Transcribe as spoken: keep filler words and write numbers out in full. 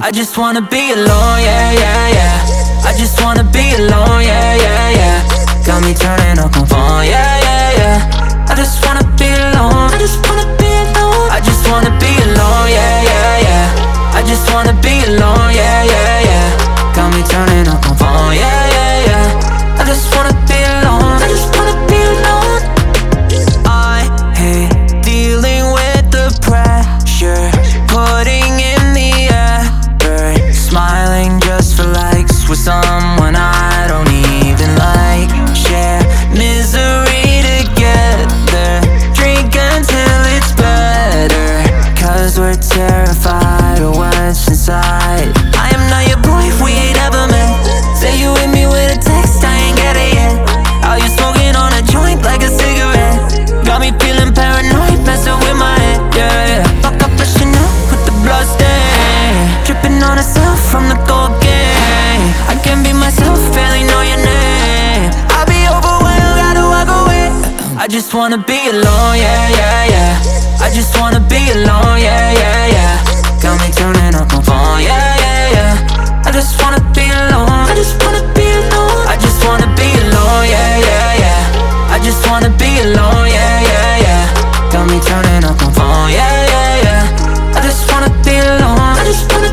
I just wanna be alone, yeah, yeah, yeah. I just wanna be alone, yeah, yeah, yeah. Got me turning up on phone, yeah, yeah, yeah. I just wanna be alone, I just wanna be alone. I just wanna be alone, yeah, yeah, yeah. I just wanna be alone, yeah, yeah, yeah. Got me turning up on phone, yeah, yeah, yeah. I just wanna be alone, I just wanna be alone. I hate dealing with the pressure, putting in the effort, smiling just for likes with someone I don't even like. Share misery together, drink until it's better, cause we're terrified of what's inside. I am not your boy, we ain't ever met. Say you with me with a text, I ain't get it yet. Are you smoking on a joint like a cigarette? Got me feeling paranoid, messing with my head, yeah, yeah. Fuck up a Chanel with the blood stain, dripping on herself from the gold game. I can be myself, barely know your name. I'll be overwhelmed, gotta walk away. I just wanna be alone, yeah, yeah, yeah. I just wanna be alone, yeah, yeah, yeah. Got me turning up on phone, yeah, yeah, yeah. I just wanna be alone, I just wanna be alone. I just wanna be alone, yeah, yeah, yeah. I just wanna be alone, yeah, yeah, yeah. Got me turning up on phone, yeah, yeah, yeah. I just wanna be alone, I just wanna